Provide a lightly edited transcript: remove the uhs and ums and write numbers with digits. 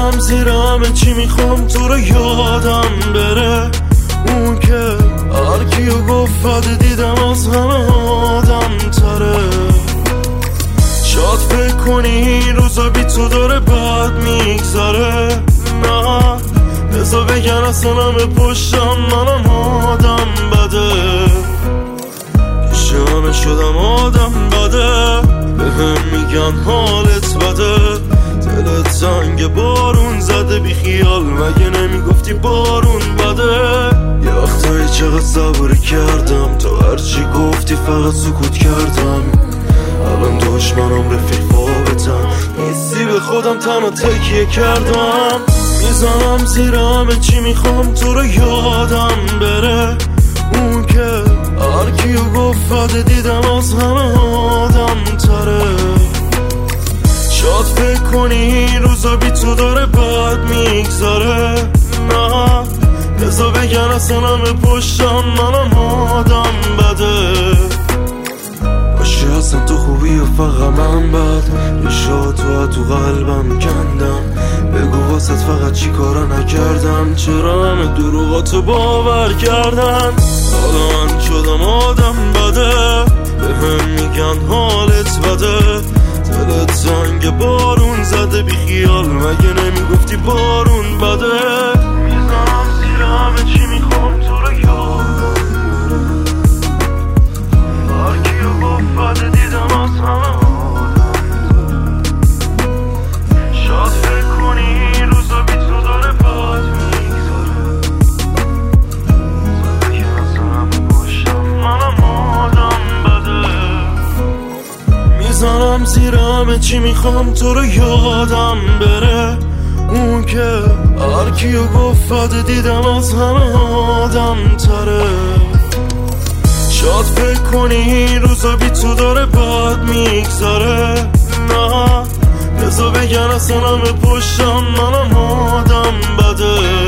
میزنم زیر همه چی میخوام تو رو یادم بره. اون که هر کیو گفت دیدم از همه آدم تره. شاید فکر کنی این روزا بی تو داره بد میگذره. نه بذار بگن اصلا همه پشتم منم آدم بده. پیشمه شدم آدم بده. به هم میگن حالت بده. دلت زنگ بارون زده بی خیال مگه نمیگفتی بارون بده. یه وقتایی چقدر صبر کردم تو هرچی گفتی فقط سکوت کردم. الان دشمنم رفیق فاوتم نیستی به خودم تنها تکیه کردم. میزنم زیر همه چی میخوام تو رو یادم بره. اون که هر کیو گفت دیدم از همه آدم تره. شاید فکر کنی این روزا بی تو داره بد میگذره. نه بذار بگن اصلا همه پشتم منم آدم بده. باشی اصلا تو خوبی و فقط من بد. یه شاد تو قلبم کندم. بگو واسط فقط چی کارا نکردم. چرا همه دروغاتو باور کردن. حالا من شدم آدم بده. به هم میگن حالت بده. دلت زنگ بارون زده بی خیال مگه نمیگفتی بارون بده. میزنم زیر همه چی میخوام تو رو یادم بره. هر کیو گفت دیدم از همه آدم. شاید فکر کنی این روزا بی تو داره بد میگذاره. زده که اصلا همه باشم منم آدم بده. میزنم زیر همه چی میخوام تو رو یادم بره. اون که هر کیو گفت دیدم از همه آدم تره. شاید فکر کنی این روزا بی تو داره بد میگذره. نه بذار بگن اصلا همه پشتم منم آدم بده.